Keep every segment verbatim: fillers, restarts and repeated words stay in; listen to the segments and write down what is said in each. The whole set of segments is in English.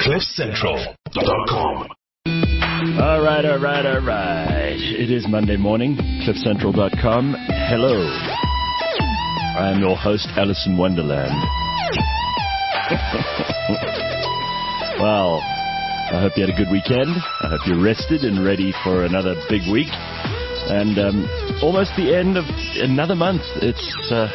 cliff central dot com. All right, all right, all right. It is Monday morning, cliff central dot com. Hello. I am your host, Alice in Wonderland. Well, I hope you had a good weekend. I hope you're rested and ready for another big week. And um, almost the end of another month. It's uh,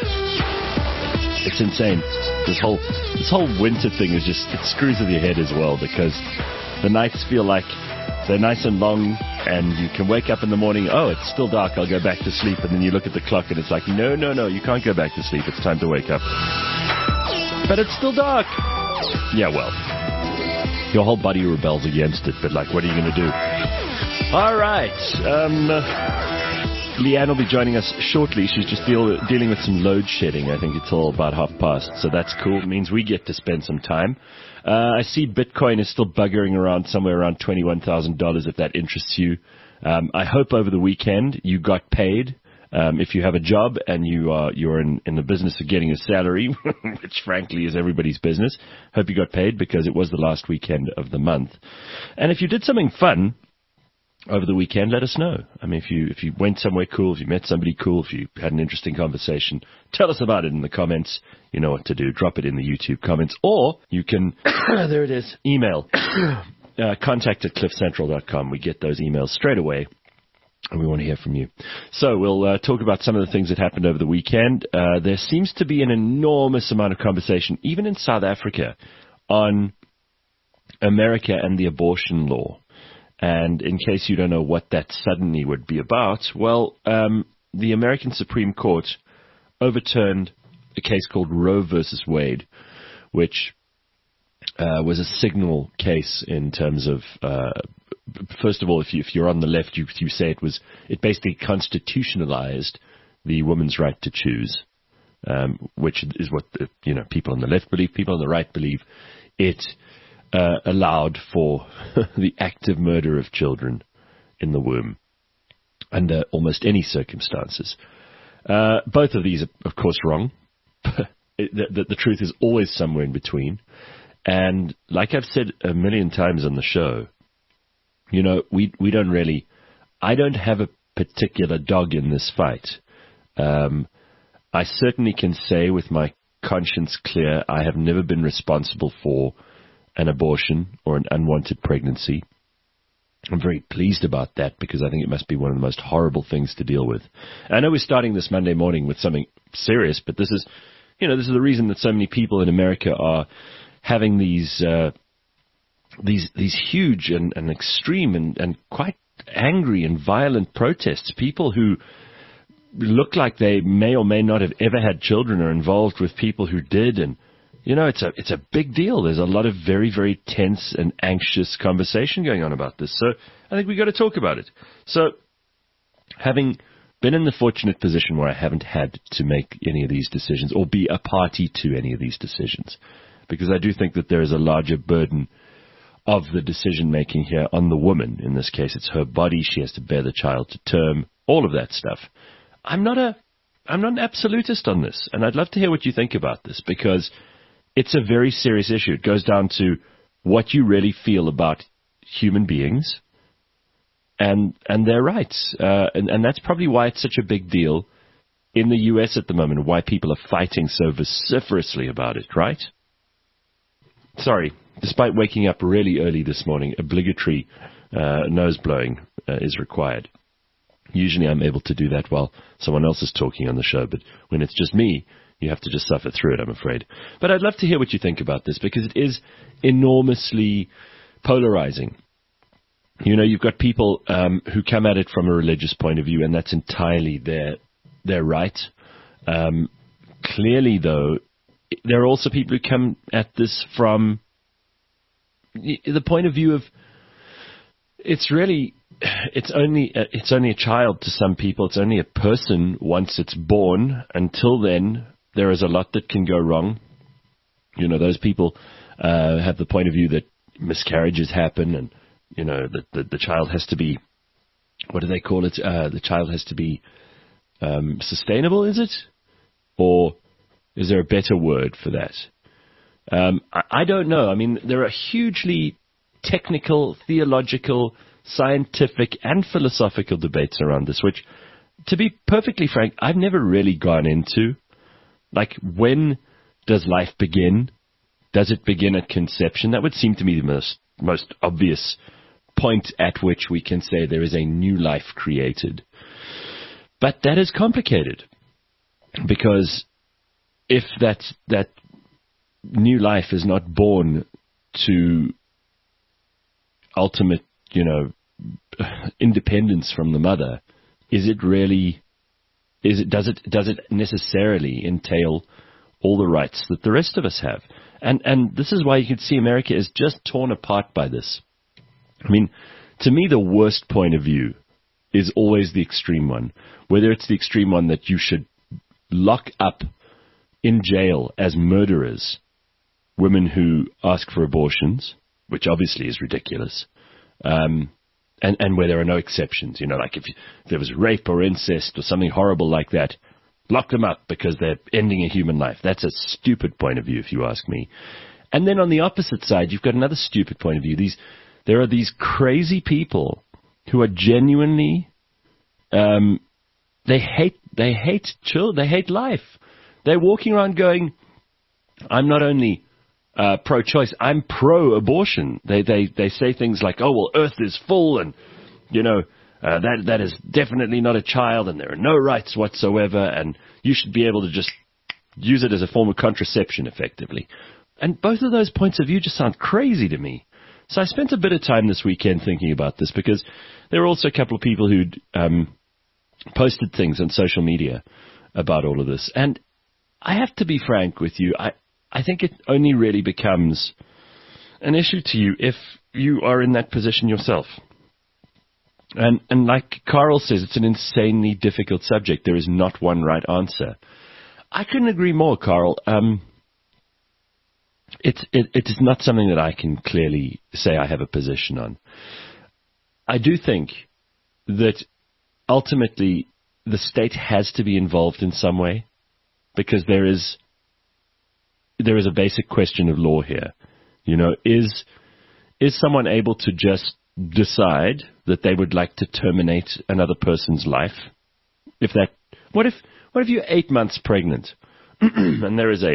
it's insane. This whole this whole winter thing is just, it screws with your head as well, because the nights feel like they're nice and long, and you can wake up in the morning, oh, it's still dark, I'll go back to sleep, and then you look at the clock and it's like, no, no, no, you can't go back to sleep, it's time to wake up. But it's still dark. Yeah, well, your whole body rebels against it, but like, what are you going to do? All right. Um, Leanne will be joining us shortly. She's just deal, dealing with some load shedding. I think it's all about half past, so that's cool. It means we get to spend some time. Uh, I see Bitcoin is still buggering around somewhere around twenty-one thousand dollars, if that interests you. Um, I hope over the weekend you got paid. Um, if you have a job and you are, you're in, in the business of getting a salary, which frankly is everybody's business, hope you got paid, because it was the last weekend of the month. And if you did something fun over the weekend, let us know. I mean, if you if you went somewhere cool, if you met somebody cool, if you had an interesting conversation, tell us about it in the comments. You know what to do. Drop it in the YouTube comments, or you can, there it is, email, uh, contact at cliff central dot com. We get those emails straight away, and we want to hear from you. So we'll uh, talk about some of the things that happened over the weekend. Uh, there seems to be an enormous amount of conversation, even in South Africa, on America and the abortion law. And in case you don't know what that suddenly would be about, well, um, the American Supreme Court overturned a case called Roe versus Wade, which uh, was a signal case in terms of, uh, first of all, if, you, if you're on the left, you, you say it was, it basically constitutionalized the woman's right to choose, um, which is what the, you know, people on the left believe. People on the right believe it Uh, allowed for the active murder of children in the womb under almost any circumstances. Uh, both of these are, of course, wrong. it, the, the truth is always somewhere in between. And like I've said a million times on the show, you know, we we don't really, I don't have a particular dog in this fight. Um, I certainly can say with my conscience clear, I have never been responsible for an abortion or an unwanted pregnancy. I'm very pleased about that, because I think it must be one of the most horrible things to deal with. I know we're starting this Monday morning with something serious, but this is, you know, this is the reason that so many people in America are having these uh, these these huge and, and extreme and, and quite angry and violent protests. People who look like they may or may not have ever had children are involved with people who did, and you know, it's a it's a big deal. There's a lot of very, very tense and anxious conversation going on about this. So I think we've got to talk about it. So having been in the fortunate position where I haven't had to make any of these decisions or be a party to any of these decisions, because I do think that there is a larger burden of the decision-making here on the woman. In this case, it's her body. She has to bear the child to term, all of that stuff. I'm not a I'm not an absolutist on this, and I'd love to hear what you think about this, because it's a very serious issue. It goes down to what you really feel about human beings and and their rights. Uh, and, and that's probably why it's such a big deal in the U S at the moment, why people are fighting so vociferously about it, right? Sorry, despite waking up really early this morning, obligatory uh, nose blowing uh, is required. Usually I'm able to do that while someone else is talking on the show, but when it's just me, you have to just suffer through it, I'm afraid. But I'd love to hear what you think about this, because it is enormously polarizing. You know, you've got people um, who come at it from a religious point of view, and that's entirely their their right. Um, clearly, though, there are also people who come at this from the point of view of it's really it's only it's only a child to some people. It's only a person once it's born. Until then, there is a lot that can go wrong. You know, those people uh, have the point of view that miscarriages happen, and you know that the, the child has to be, what do they call it? Uh, the child has to be um, sustainable, is it? Or is there a better word for that? Um, I, I don't know. I mean, there are hugely technical, theological, scientific, and philosophical debates around this, which, to be perfectly frank, I've never really gone into. Like, when does life begin? Does it begin at conception? That would seem to me the most, most obvious point at which we can say there is a new life created. But that is complicated, because if that, that new life is not born to ultimate, you know, independence from the mother, is it really, is it, does it, does it necessarily entail all the rights that the rest of us have? And, and this is why you can see America is just torn apart by this. I mean, to me, the worst point of view is always the extreme one, whether it's the extreme one that you should lock up in jail as murderers women who ask for abortions, which obviously is ridiculous, um, and, and where there are no exceptions. You know, like if, if there was rape or incest or something horrible like that, lock them up because they're ending a human life. That's a stupid point of view, if you ask me. And then on the opposite side, you've got another stupid point of view. These, there are these crazy people who are genuinely, um, they hate, they hate children, they hate life. They're walking around going, I'm not only uh, pro-choice, I'm pro-abortion. They, they, they say things like, oh, well, Earth is full and, you know, uh, that, that is definitely not a child and there are no rights whatsoever and you should be able to just use it as a form of contraception effectively. And both of those points of view just sound crazy to me. So I spent a bit of time this weekend thinking about this because there were also a couple of people who'd um, posted things on social media about all of this. And I have to be frank with you. I, I think it only really becomes an issue to you if you are in that position yourself. And, and like Carl says, it's an insanely difficult subject. There is not one right answer. I couldn't agree more, Carl. Um, It's, it, it is not something that I can clearly say I have a position on. I do think that ultimately the state has to be involved in some way because there is there is a basic question of law here. You know, is is someone able to just decide that they would like to terminate another person's life? If that, what if what if you're eight months pregnant and there is a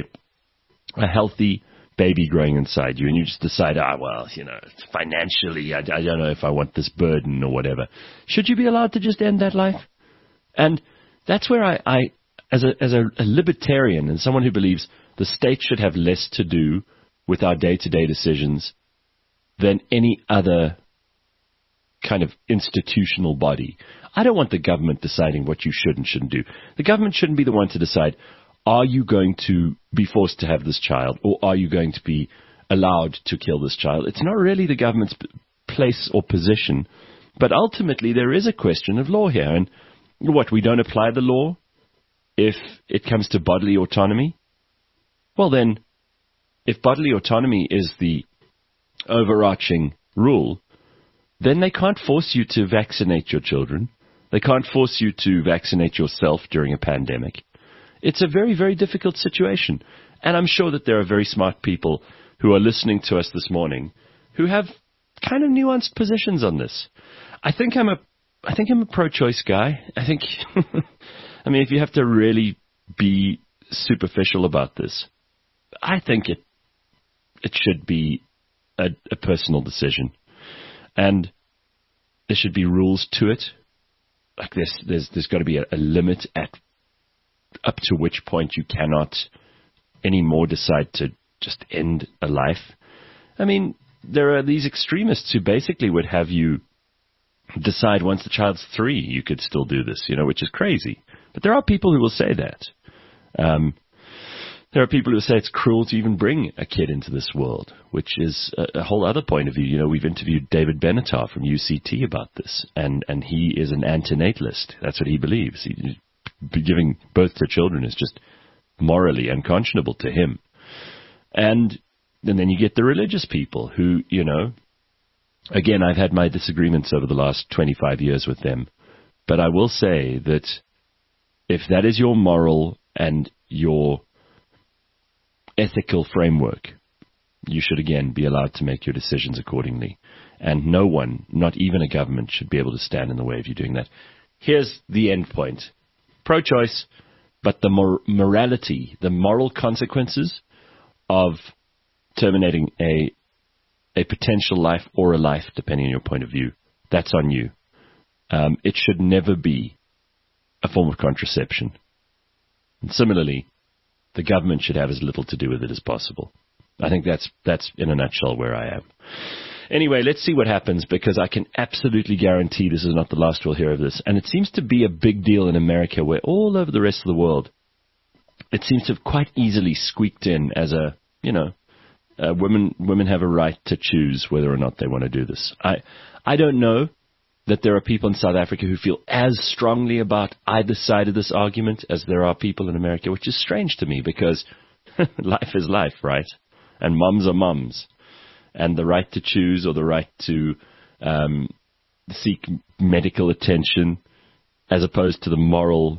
a healthy baby growing inside you, and you just decide, ah, well, you know, financially, I, I don't know if I want this burden or whatever. Should you be allowed to just end that life? And that's where I, I as a as a, a libertarian and someone who believes the state should have less to do with our day-to-day decisions than any other kind of institutional body. I don't want the government deciding what you should and shouldn't do. The government shouldn't be the one to decide, are you going to be forced to have this child, or are you going to be allowed to kill this child? It's not really the government's place or position, but ultimately there is a question of law here. And what, we don't apply the law if it comes to bodily autonomy? Well then, if bodily autonomy is the overarching rule, then they can't force you to vaccinate your children. They can't force you to vaccinate yourself during a pandemic. It's a very, very difficult situation. And I'm sure that there are very smart people who are listening to us this morning who have kind of nuanced positions on this. I think I'm a, I think I'm a pro-choice guy. I think, I mean, if you have to really be superficial about this, I think it, it should be a, a personal decision. And there should be rules to it. Like this, there's, there's got to be a, a limit at up to which point you cannot anymore decide to just end a life. I mean, there are these extremists who basically would have you decide once the child's three, you could still do this, you know, which is crazy. But there are people who will say that. Um, there are people who say it's cruel to even bring a kid into this world, which is a, a whole other point of view. You know, we've interviewed David Benatar from U C T about this, and, and he is an antinatalist. That's what he believes. He, giving birth to children is just morally unconscionable to him. And, and then you get the religious people who, you know, again, I've had my disagreements over the last twenty-five years with them. But I will say that if that is your moral and your ethical framework, you should again be allowed to make your decisions accordingly. And no one, not even a government, should be able to stand in the way of you doing that. Here's the end point. Pro-choice, but the mor- morality, the moral consequences of terminating a a potential life or a life, depending on your point of view, that's on you. Um, it should never be a form of contraception. And similarly, the government should have as little to do with it as possible. I think that's that's in a nutshell where I am. Anyway, let's see what happens, because I can absolutely guarantee this is not the last we'll hear of this. And it seems to be a big deal in America, where all over the rest of the world, it seems to have quite easily squeaked in as a, you know, uh, women women have a right to choose whether or not they want to do this. I I don't know that there are people in South Africa who feel as strongly about either side of this argument as there are people in America, which is strange to me, because life is life, right? And mums are mums. And the right to choose, or the right to um, seek medical attention, as opposed to the moral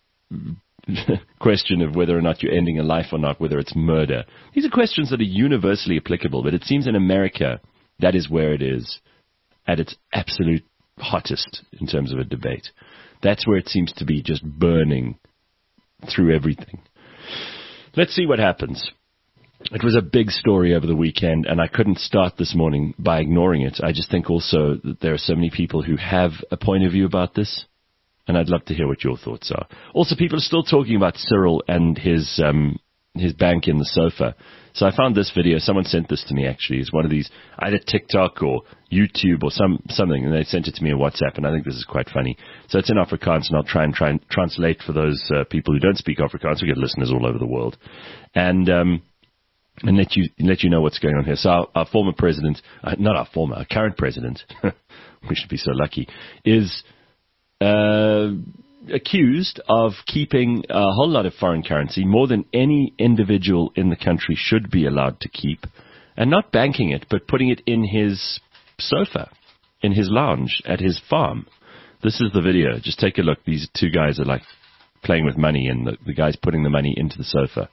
question of whether or not you're ending a life or not, whether it's murder. These are questions that are universally applicable, but it seems in America that is where it is at its absolute hottest in terms of a debate. That's where it seems to be just burning through everything. Let's see what happens. It was a big story over the weekend, and I couldn't start this morning by ignoring it. I just think also that there are so many people who have a point of view about this, and I'd love to hear what your thoughts are. Also, people are still talking about Cyril and his um, his bank in the sofa. So I found this video. Someone sent this to me, actually. It's one of these, either TikTok or YouTube or some something, and they sent it to me on WhatsApp, and I think this is quite funny. So it's in Afrikaans, and I'll try and try and translate for those uh, people who don't speak Afrikaans. We get listeners all over the world. And... Um, And let you let you know what's going on here. So our, our former president, uh, not our former, our current president, we should be so lucky, is uh, accused of keeping a whole lot of foreign currency, more than any individual in the country should be allowed to keep, and not banking it, but putting it in his sofa, in his lounge at his farm. This is the video. Just take a look. These two guys are like playing with money, and the, the guy's putting the money into the sofa.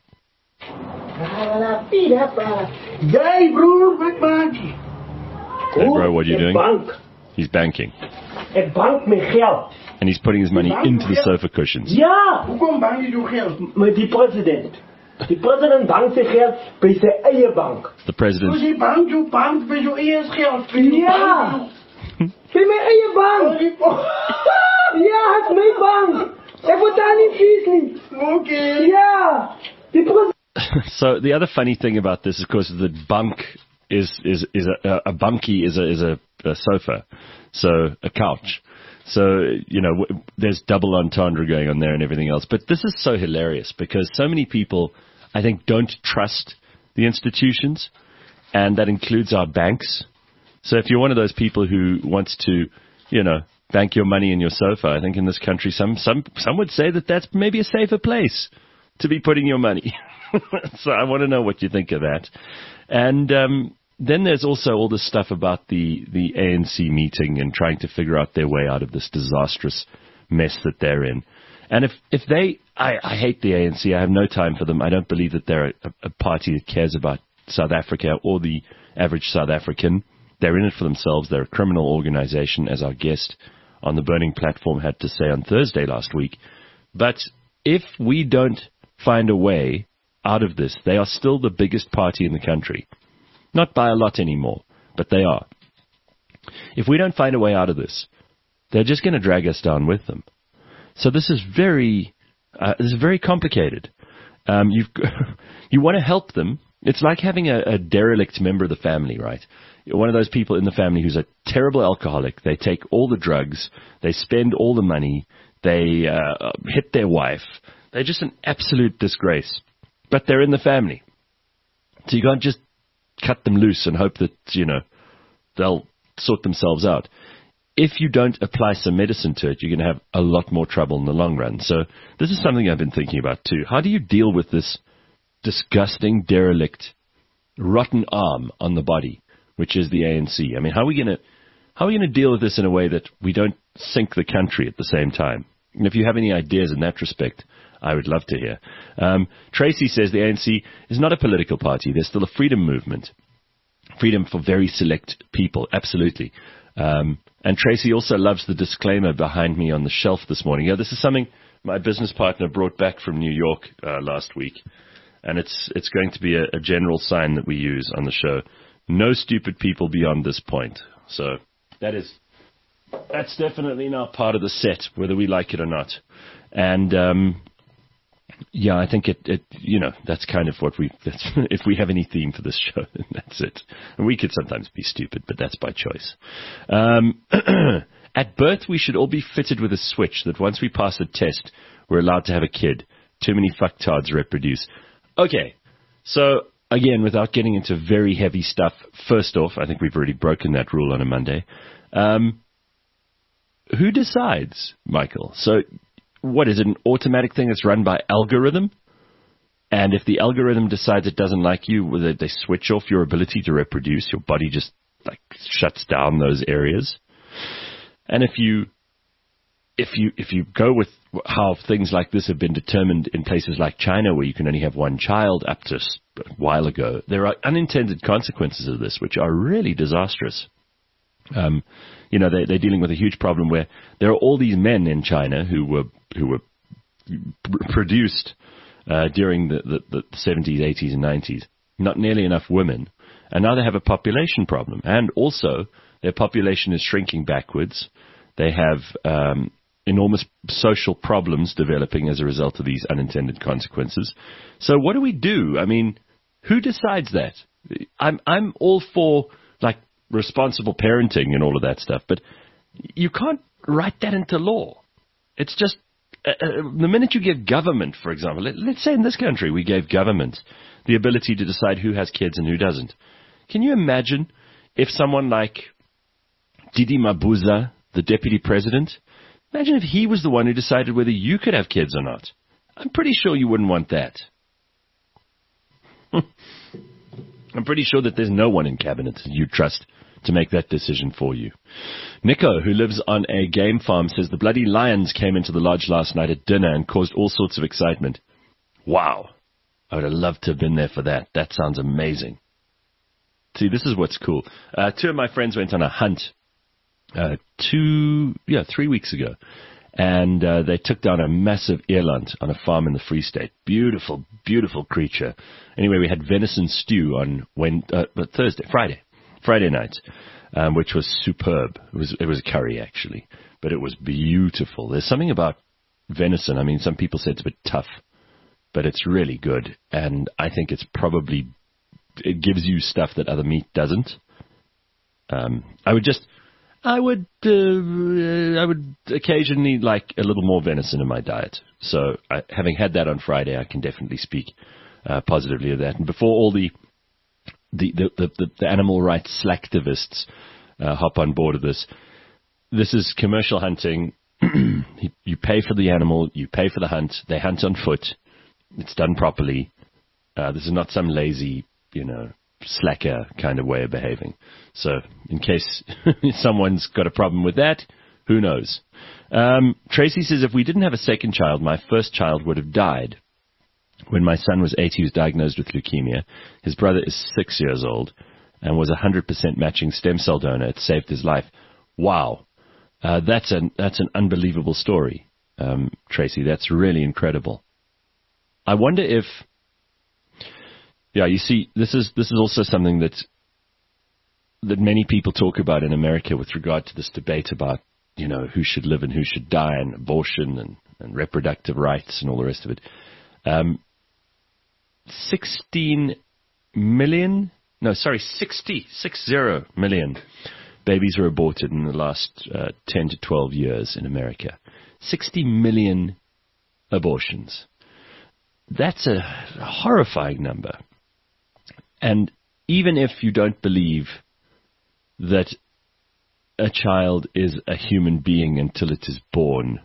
Hey, bro, wat maak je? Hey, bro, what are you doing? Bank. He's banking. Een bank met geld. And he's putting his money into the sofa cushions. Ja. Hoekom bank je zo geld? Met die president. Die president bankt zijn geld bij zijn eigen bank. The president. Dus die bank zo bankt bij zijn eigen geld. Ja. Bij mijn eigen bank. Ja, het is mijn bank. Ik word daar niet vies. Oké. Ja. Die president. So the other funny thing about this, of course, is that bunk is is is a, a bunkie is a is a, a sofa, so a couch. So you know w- there's double entendre going on there and everything else. But this is so hilarious because so many people, I think, don't trust the institutions, and that includes our banks. So if you're one of those people who wants to, you know, bank your money in your sofa, I think in this country, some some some would say that that's maybe a safer place to be putting your money. So I want to know what you think of that. And um, then there's also all this stuff about the, the A N C meeting and trying to figure out their way out of this disastrous mess that they're in. And if, if they, I, I hate the A N C. I have no time for them. I don't believe that they're a, a party that cares about South Africa or the average South African. They're in it for themselves. They're a criminal organization, as our guest on the Burning Platform had to say on Thursday last week. But if we don't find a way out of this, they are still the biggest party in the country. Not by a lot anymore, but they are. If we don't find a way out of this, they're just going to drag us down with them. So this is very, uh, this is very complicated. Um, you've, you want to help them. It's like having a, a derelict member of the family, right? One of those people in the family who's a terrible alcoholic. They take all the drugs. They spend all the money. They uh, hit their wife. They're just an absolute disgrace. But they're in the family. So you can't just cut them loose and hope that, you know, they'll sort themselves out. If you don't apply some medicine to it, you're going to have a lot more trouble in the long run. So this is something I've been thinking about too. How do you deal with this disgusting, derelict, rotten arm on the body, which is the A N C? I mean, how are we going to how are we going to deal with this in a way that we don't sink the country at the same time? And if you have any ideas in that respect, I would love to hear. Um, Tracy says the A N C is not a political party. There's still a freedom movement. Freedom for very select people, absolutely. Um, and Tracy also loves the disclaimer behind me on the shelf this morning. Yeah, this is something my business partner brought back from New York uh, last week, and it's it's going to be a, a general sign that we use on the show. No stupid people beyond this point. So that is that's definitely now part of the set, whether we like it or not. And um, yeah, I think it, it, you know, that's kind of what we, that's, if we have any theme for this show, that's it. And we could sometimes be stupid, but that's by choice. Um, at birth, we should all be fitted with a switch that once we pass a test, we're allowed to have a kid. Too many fucktards reproduce. Okay, so again, without getting into very heavy stuff, first off, I think we've already broken that rule on a Monday. Um, who decides, Michael? So, what is it, an automatic thing that's run by algorithm? And if the algorithm decides it doesn't like you, they, they switch off your ability to reproduce. Your body just like shuts down those areas. And if you, if you, if you go with how things like this have been determined in places like China, where you can only have one child up to a while ago, there are unintended consequences of this, which are really disastrous. Um, you know, they, they're dealing with a huge problem where there are all these men in China who were who were produced uh, during the, the, the seventies, eighties, and nineties. Not nearly enough women, and now they have a population problem. And also, their population is shrinking backwards. They have um, enormous social problems developing as a result of these unintended consequences. So, what do we do? I mean, who decides that? I'm I'm all for like responsible parenting and all of that stuff, but you can't write that into law. It's just, uh, uh, the minute you give government, for example, let, let's say in this country we gave government the ability to decide who has kids and who doesn't. Can you imagine if someone like Didi Mabuza, the deputy president, imagine if he was the one who decided whether you could have kids or not? I'm pretty sure you wouldn't want that. I'm pretty sure that there's no one in cabinet you trust to make that decision for you. Nico, who lives on a game farm, says the bloody lions came into the lodge last night at dinner and caused all sorts of excitement. Wow. I would have loved to have been there for that. That sounds amazing. See, this is what's cool. Uh, two of my friends went on a hunt uh, two, yeah, three weeks ago. And uh, they took down a massive eland on a farm in the Free State. Beautiful, beautiful creature. Anyway, we had venison stew on when, uh, Thursday, Friday, Friday night, um, which was superb. It was it was a curry, actually, but it was beautiful. There's something about venison. I mean, some people say it's a bit tough, but it's really good. And I think it's probably, it gives you stuff that other meat doesn't. Um, I would just... I would uh, I would occasionally like a little more venison in my diet. So I, having had that on Friday, I can definitely speak uh, positively of that. And before all the the, the, the, the animal rights slacktivists uh, hop on board of this, this is commercial hunting. You pay for the animal, you pay for the hunt. They hunt on foot. It's done properly. Uh, this is not some lazy, you know, slacker kind of way of behaving. So in case someone's got a problem with that, who knows? Um, Tracy says, if we didn't have a second child, my first child would have died. When my son was eight, he was diagnosed with leukemia. His brother is six years old and was a one hundred percent matching stem cell donor. It saved his life. Wow. Uh, that's, an, that's an unbelievable story, um, Tracy. That's really incredible. I wonder if... Yeah, you see, this is this is also something that that many people talk about in America with regard to this debate about, you know, who should live and who should die, and abortion and, and reproductive rights and all the rest of it. Um, sixteen million, no, sorry, sixty, six zero million babies were aborted in the last uh, ten to twelve years in America. sixty million abortions. That's a horrifying number. And even if you don't believe that a child is a human being until it is born,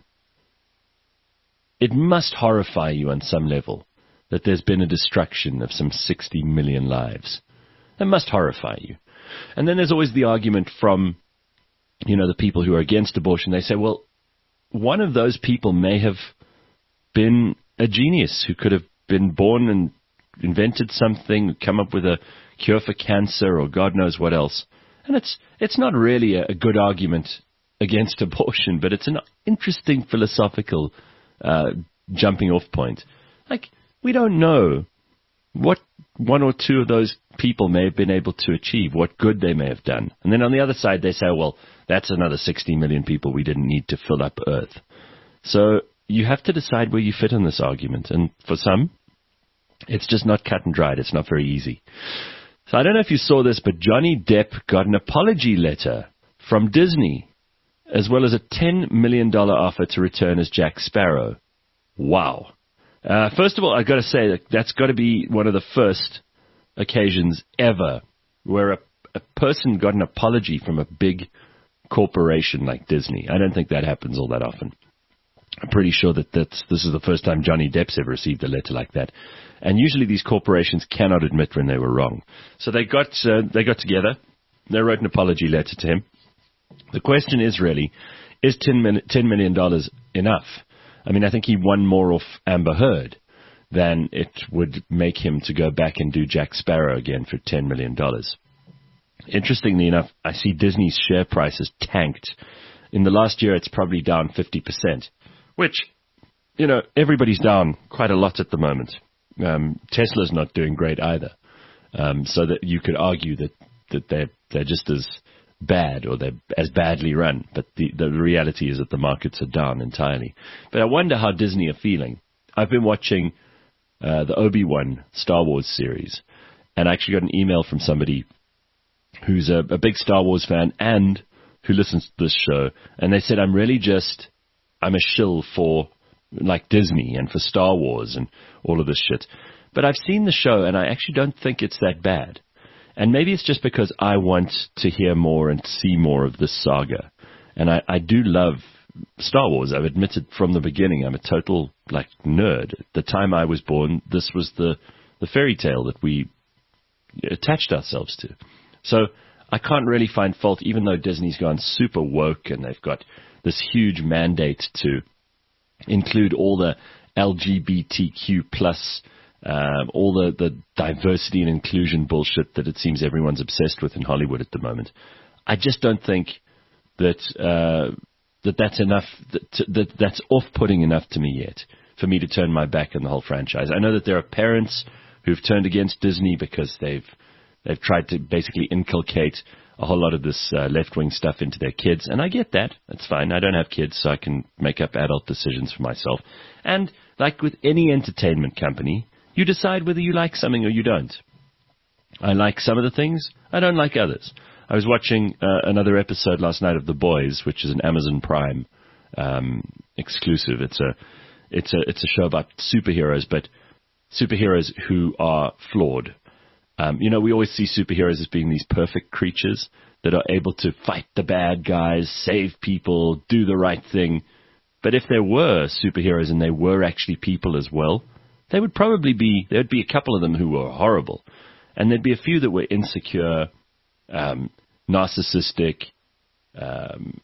it must horrify you on some level that there's been a destruction of some sixty million lives. That must horrify you. And then there's always the argument from, you know, the people who are against abortion. They say, well, one of those people may have been a genius who could have been born and invented something, come up with a cure for cancer or God knows what else. And it's it's not really a, a good argument against abortion, but it's an interesting philosophical uh, jumping off point. Like, we don't know what one or two of those people may have been able to achieve, what good they may have done. And then on the other side, they say, well, that's another sixty million people we didn't need to fill up Earth. So you have to decide where you fit in this argument. And for some, it's just not cut and dried. It's not very easy. So I don't know if you saw this, but Johnny Depp got an apology letter from Disney, as well as a ten million dollars offer to return as Jack Sparrow. Wow. Uh, first of all, I've got to say that that's got to be one of the first occasions ever where a, a person got an apology from a big corporation like Disney. I don't think that happens all that often. I'm pretty sure that that's, this is the first time Johnny Depp's ever received a letter like that. And usually these corporations cannot admit when they were wrong. So they got uh, they got together. They wrote an apology letter to him. The question is really, is ten million dollars enough? I mean, I think he won more off Amber Heard than it would make him to go back and do Jack Sparrow again for ten million dollars. Interestingly enough, I see Disney's share price has tanked. In the last year, it's probably down fifty percent, which, you know, everybody's down quite a lot at the moment. Um, Tesla's not doing great either. Um, so that you could argue that, that they're, they're just as bad or they're as badly run. But the, the reality is that the markets are down entirely. But I wonder how Disney are feeling. I've been watching uh, the Obi-Wan Star Wars series, and I actually got an email from somebody who's a, a big Star Wars fan and who listens to this show, and they said, I'm really just, I'm a shill for like Disney and for Star Wars and all of this shit. But I've seen the show, and I actually don't think it's that bad. And maybe it's just because I want to hear more and see more of this saga. And I, I do love Star Wars. I've admitted from the beginning I'm a total, like, nerd. At the time I was born, this was the, the fairy tale that we attached ourselves to. So I can't really find fault, even though Disney's gone super woke and they've got this huge mandate to include all the L G B T Q plus, um, all the, the diversity and inclusion bullshit that it seems everyone's obsessed with in Hollywood at the moment. I just don't think that uh, that that's enough, that, that that's off-putting enough to me yet for me to turn my back on the whole franchise. I know that there are parents who've turned against Disney because they've they've tried to basically inculcate a whole lot of this uh, left-wing stuff into their kids, and I get that. That's fine. I don't have kids, so I can make up adult decisions for myself. And like with any entertainment company, you decide whether you like something or you don't. I like some of the things. I don't like others. I was watching uh, another episode last night of The Boys, which is an Amazon Prime um, exclusive. It's a it's a it's a show about superheroes, but superheroes who are flawed. Um, you know, we always see superheroes as being these perfect creatures that are able to fight the bad guys, save people, do the right thing. But if there were superheroes and they were actually people as well, they would probably be, there would be a couple of them who were horrible. And there'd be a few that were insecure, um, narcissistic, um,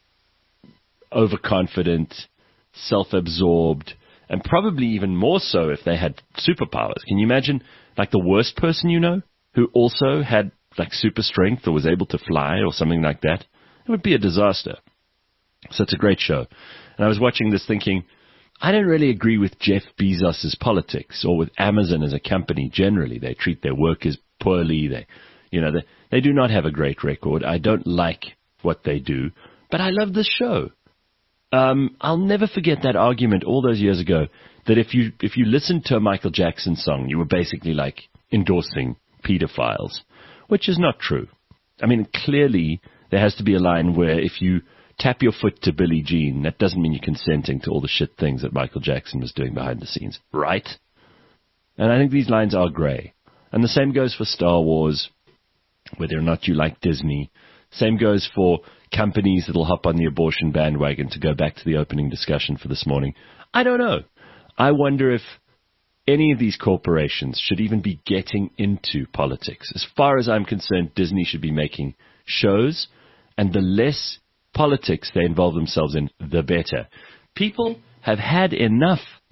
overconfident, self-absorbed, and probably even more so if they had superpowers. Can you imagine, like, the worst person you know who also had, like, super strength or was able to fly or something like that? It would be a disaster. So it's a great show. And I was watching this thinking, I don't really agree with Jeff Bezos' politics or with Amazon as a company generally. They treat their workers poorly. They, you know, they, they do not have a great record. I don't like what they do, but I love this show. Um, I'll never forget that argument all those years ago that if you if you listened to a Michael Jackson song, you were basically like endorsing pedophiles, which is not true. I mean, clearly there has to be a line where if you tap your foot to Billie Jean, that doesn't mean you're consenting to all the shit things that Michael Jackson was doing behind the scenes, right? And I think these lines are gray. And the same goes for Star Wars, whether or not you like Disney. Same goes for companies that'll hop on the abortion bandwagon, to go back to the opening discussion for this morning. I don't know. I wonder if any of these corporations should even be getting into politics. As far as I'm concerned, Disney should be making shows, and the less politics they involve themselves in, the better. People have had enough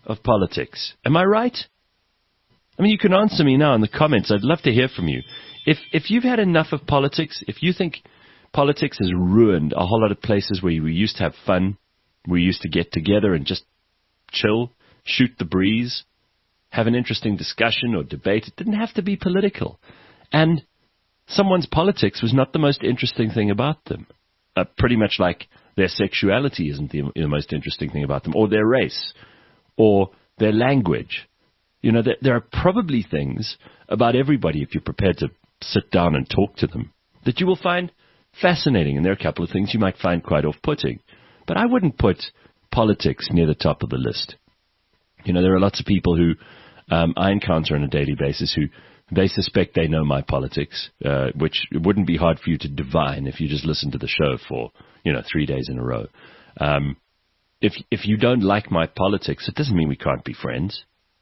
of politics. Am I right? I mean, you can answer me now in the comments. I'd love to hear from you. If if you've had enough of politics, if you think politics has ruined a whole lot of places where we used to have fun, we used to get together and just chill, shoot the breeze, have an interesting discussion or debate. It didn't have to be political. And someone's politics was not the most interesting thing about them. Uh, pretty much like their sexuality isn't the, the most interesting thing about them, or their race, or their language. You know, there, there are probably things about everybody, if you're prepared to sit down and talk to them, that you will find fascinating. And there are a couple of things you might find quite off-putting. But I wouldn't put politics near the top of the list. You know, there are lots of people who um, I encounter on a daily basis who they suspect they know my politics, uh, which it wouldn't be hard for you to divine if you just listen to the show for, you know, three days in a row. Um, if if you don't like my politics, it doesn't mean we can't be friends.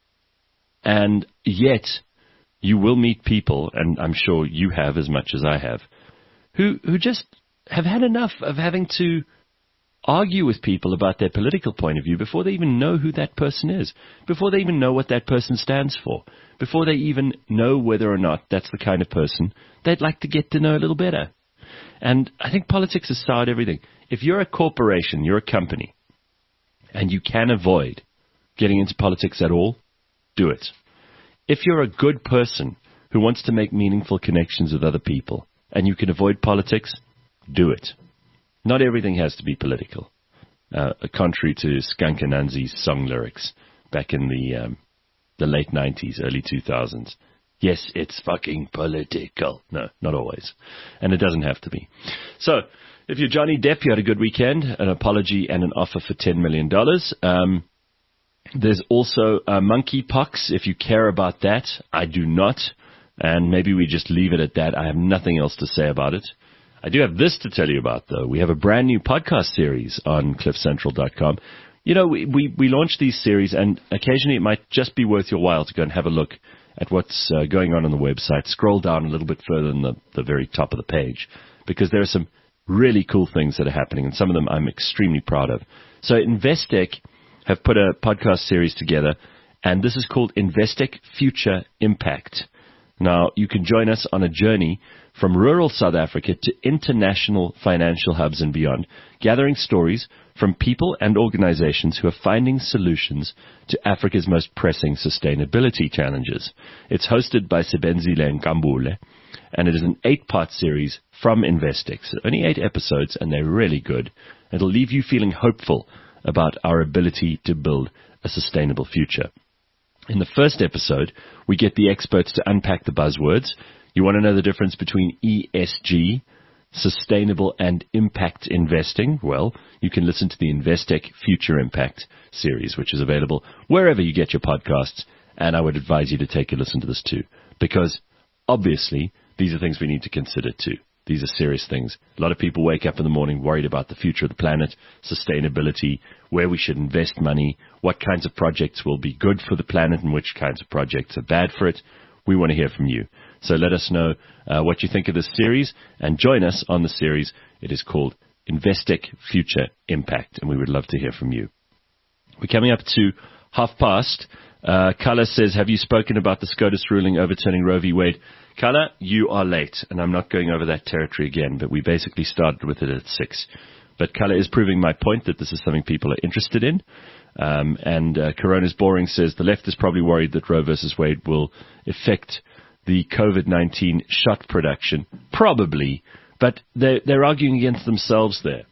And yet, you will meet people, and I'm sure you have as much as I have, who who just have had enough of having to argue with people about their political point of view before they even know who that person is, before they even know what that person stands for, before they even know whether or not that's the kind of person they'd like to get to know a little better. And I think politics has soured everything. If you're a corporation, you're a company, and you can avoid getting into politics at all, do it. If you're a good person who wants to make meaningful connections with other people, and you can avoid politics, do it. Not everything has to be political, uh, contrary to Skunk Anansi's song lyrics back in the um, the late nineties, early two thousands. Yes, it's fucking political. No, not always. And it doesn't have to be. So, if you're Johnny Depp, you had a good weekend, an apology and an offer for ten million dollars. Um, there's also uh, monkeypox, if you care about that. I do not. And maybe we just leave it at that. I have nothing else to say about it. I do have this to tell you about, though. We have a brand new podcast series on cliff central dot com. You know, we, we, we launch these series, and occasionally it might just be worth your while to go and have a look at what's uh, going on on the website. Scroll down a little bit further than the, the very top of the page, because there are some really cool things that are happening, and some of them I'm extremely proud of. So Investec have put a podcast series together, and this is called Investec Future Impact. Now, you can join us on a journey from rural South Africa to international financial hubs and beyond, gathering stories from people and organizations who are finding solutions to Africa's most pressing sustainability challenges. It's hosted by Sibenzile Nkambule, and it is an eight-part series from Investec. So only eight episodes, and they're really good. It'll leave you feeling hopeful about our ability to build a sustainable future. In the first episode, we get the experts to unpack the buzzwords. You want to know the difference between E S G, sustainable, and impact investing? Well, you can listen to the Investec Future Impact series, which is available wherever you get your podcasts, and I would advise you to take a listen to this too, because obviously these are things we need to consider too. These are serious things. A lot of people wake up in the morning worried about the future of the planet, sustainability, where we should invest money, what kinds of projects will be good for the planet and which kinds of projects are bad for it. We want to hear from you. So let us know uh, what you think of this series, and join us on the series. It is called Investec Future Impact, and we would love to hear from you. We're coming up to half past. Uh, Kala says, have you spoken about the SCOTUS ruling overturning Roe v. Wade? Kala, you are late, and I'm not going over that territory again, but we basically started with it at six. But Kala is proving my point that this is something people are interested in. Um, and uh, Corona's Boring says, the left is probably worried that Roe versus Wade will affect the COVID nineteen shot production. Probably, but they're, they're arguing against themselves there.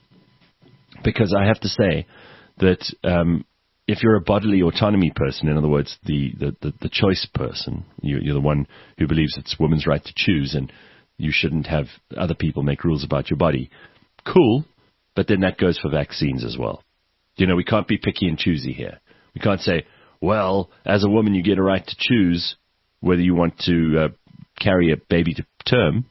Because I have to say that um, if you're a bodily autonomy person, in other words, the, the, the, the choice person, you, you're the one who believes it's women's right to choose and you shouldn't have other people make rules about your body, cool, but then that goes for vaccines as well. You know, we can't be picky and choosy here. We can't say, well, as a woman you get a right to choose whether you want to uh, carry a baby to term,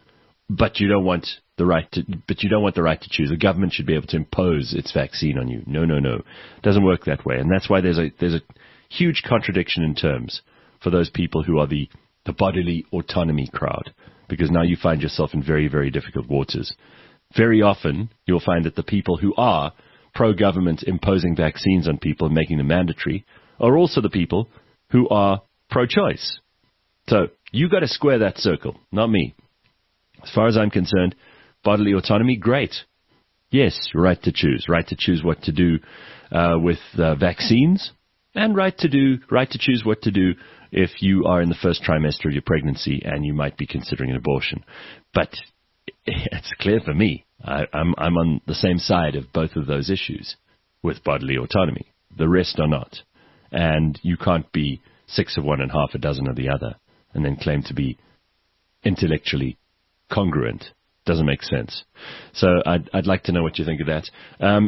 but you don't want the right to, but you don't want the right to choose. The government should be able to impose its vaccine on you. No, no, no. It doesn't work that way. And that's why there's a, there's a huge contradiction in terms for those people who are the, the bodily autonomy crowd, because now you find yourself in very, very difficult waters. Very often you'll find that the people who are pro-government imposing vaccines on people and making them mandatory are also the people who are pro-choice. So you got to square that circle, not me. As far as I'm concerned, bodily autonomy, great. Yes, right to choose, right to choose what to do uh, with uh, vaccines, and right to do, right to choose what to do if you are in the first trimester of your pregnancy and you might be considering an abortion. But it's clear for me, I, I'm, I'm on the same side of both of those issues with bodily autonomy. The rest are not. And you can't be six of one and half a dozen of the other and then claim to be intellectually congruent. Doesn't make sense. So I'd, I'd like to know what you think of that. Um,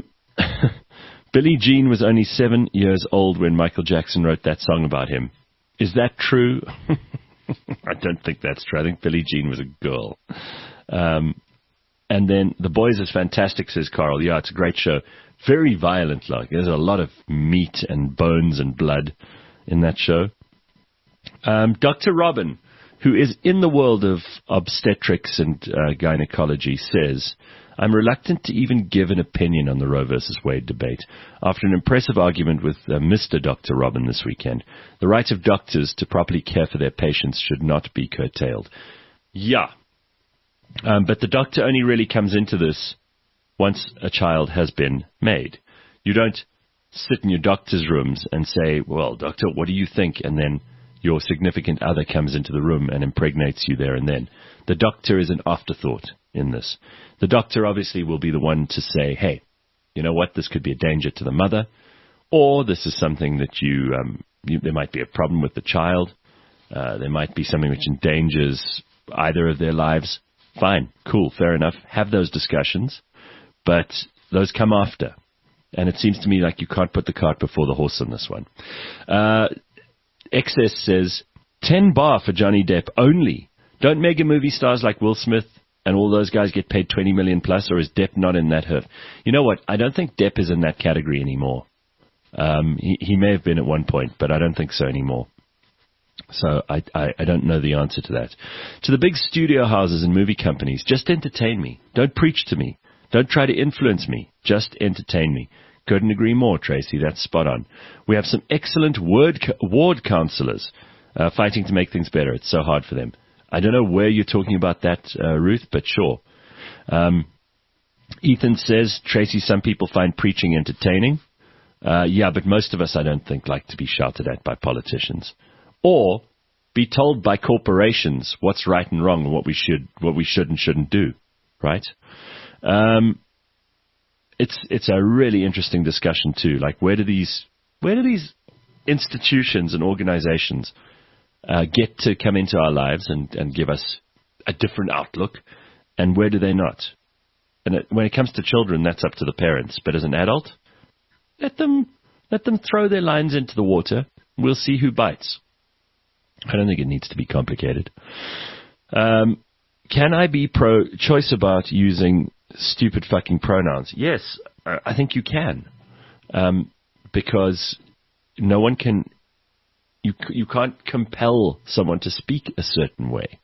Billie Jean was only seven years old when Michael Jackson wrote that song about him. Is that true? I don't think that's true. I think Billie Jean was a girl. Um, and then The Boys is fantastic, says Carl. Yeah, it's a great show. Very violent, like. There's a lot of meat and bones and blood in that show. Um, Doctor Robin, who is in the world of obstetrics and uh, gynecology, says, I'm reluctant to even give an opinion on the Roe versus Wade debate. After an impressive argument with uh, Mister Doctor Robin this weekend, the right of doctors to properly care for their patients should not be curtailed. Yeah. Um, but the doctor only really comes into this once a child has been made. You don't sit in your doctor's rooms and say, well, doctor, what do you think? And then your significant other comes into the room and impregnates you there and then. The doctor is an afterthought in this. The doctor obviously will be the one to say, hey, you know what, this could be a danger to the mother, or this is something that you, um, you there might be a problem with the child, uh, there might be something which endangers either of their lives. Fine, cool, fair enough. Have those discussions, but those come after. And it seems to me like you can't put the cart before the horse on this one. Uh, Excess says, ten bar for Johnny Depp only. Don't mega movie stars like Will Smith and all those guys get paid twenty million plus, or is Depp not in that herd? You know what? I don't think Depp is in that category anymore. Um, he, he may have been at one point, but I don't think so anymore. So I, I, I don't know the answer to that. To the big studio houses and movie companies, just entertain me. Don't preach to me. Don't try to influence me. Just entertain me. Couldn't agree more, Tracy. That's spot on. We have some excellent word ward counselors uh, fighting to make things better. It's so hard for them. I don't know where you're talking about that, uh, Ruth, but sure. Um, Ethan says, Tracy, some people find preaching entertaining. Uh, yeah, but most of us, I don't think, like to be shouted at by politicians. Or be told by corporations what's right and wrong and what we should, what we should and shouldn't do, right? Um, it's it's a really interesting discussion too. Like, where do these where do these institutions and organizations uh, get to come into our lives and, and give us a different outlook, and where do they not? And it, when it comes to children, that's up to the parents. But as an adult, let them let them throw their lines into the water. We'll see who bites. I don't think it needs to be complicated. Um, can I be pro-choice about using stupid fucking pronouns? Yes, I think you can. Um, because no one can, you, you can't compel someone to speak a certain way.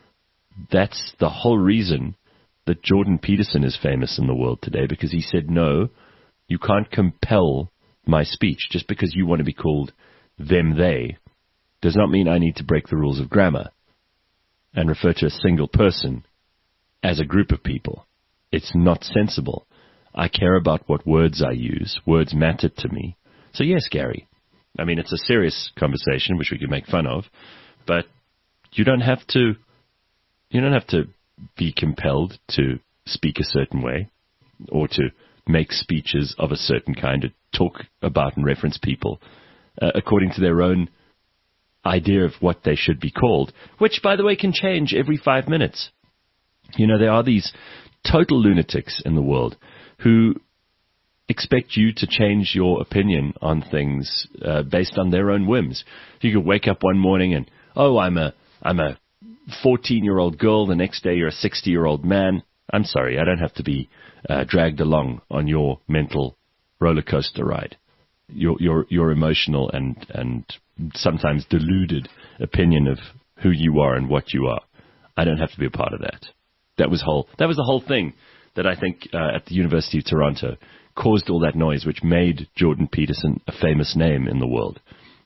That's the whole reason that Jordan Peterson is famous in the world today, because he said, no, you can't compel my speech. Just because you want to be called them, they, does not mean I need to break the rules of grammar and refer to a single person as a group of people. It's not sensible. I care about what words I use. Words matter to me. So yes, Gary. I mean, it's a serious conversation, which we could make fun of, but you don't have to, you don't have to be compelled to speak a certain way or to make speeches of a certain kind, to talk about and reference people uh, according to their own idea of what they should be called, which, by the way, can change every five minutes. You know, there are these total lunatics in the world who expect you to change your opinion on things uh, based on their own whims. You could wake up one morning and, oh, I'm a I'm a fourteen-year-old girl. The next day you're a sixty-year-old man. I'm sorry, I don't have to be uh, dragged along on your mental roller coaster ride. Your your your emotional and and sometimes deluded opinion of who you are and what you are. I don't have to be a part of that. That was whole. That was the whole thing that I think uh, at the University of Toronto caused all that noise, which made Jordan Peterson a famous name in the world.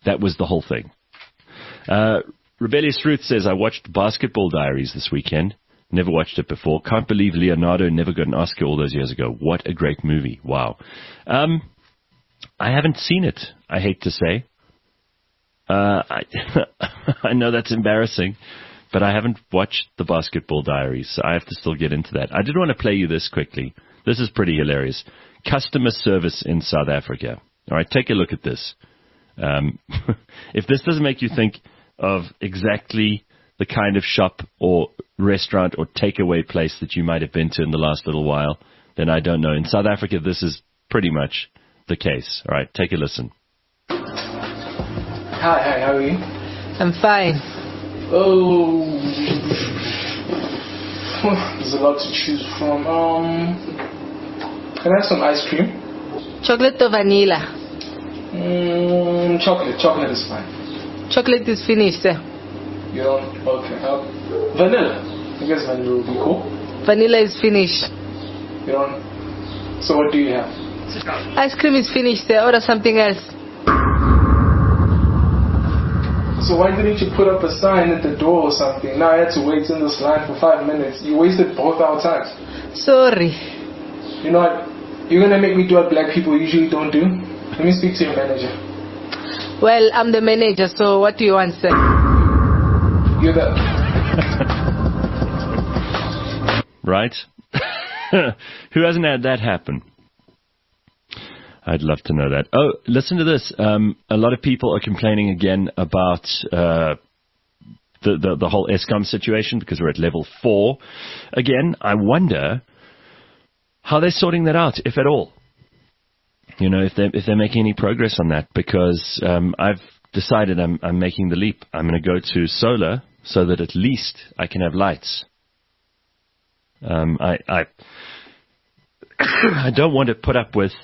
That was the whole thing. Uh, Rebellious Ruth says, I watched Basketball Diaries this weekend. Never watched it before. Can't believe Leonardo never got an Oscar all those years ago. What a great movie. Wow. Um, I haven't seen it, I hate to say. Uh, I, I know that's embarrassing, but I haven't watched the Basketball Diaries, so I have to still get into that. I did want to play you this quickly. This is pretty hilarious. Customer service in South Africa. All right, take a look at this. Um, if this doesn't make you think of exactly the kind of shop or restaurant or takeaway place that you might have been to in the last little while, then I don't know. In South Africa, this is pretty much the case. All right, take a listen. Hi, hi, how are you? I'm fine. Oh, there's a lot to choose from. Um, can I have some ice cream? Chocolate or vanilla? Mm, chocolate, chocolate is fine. Chocolate is finished, sir. You don't? Okay. Uh, vanilla. I guess vanilla will be cool. Vanilla is finished. You don't? So what do you have? Ice cream is finished, sir. Order something else. So why didn't you put up a sign at the door or something? Now I had to wait in this line for five minutes. You wasted both our times. Sorry. You know what? You're going to make me do what black people usually don't do? Let me speak to your manager. Well, I'm the manager, so what do you want, sir? You're the... Right? Who hasn't had that happen? I'd love to know that. Oh, listen to this. Um, a lot of people are complaining again about uh, the, the, the whole Eskom situation because we're at level four. Again, I wonder how they're sorting that out, if at all. You know, if they're, if they're making any progress on that, because um, I've decided I'm, I'm making the leap. I'm going to go to solar so that at least I can have lights. Um, I, I, I don't want to put up with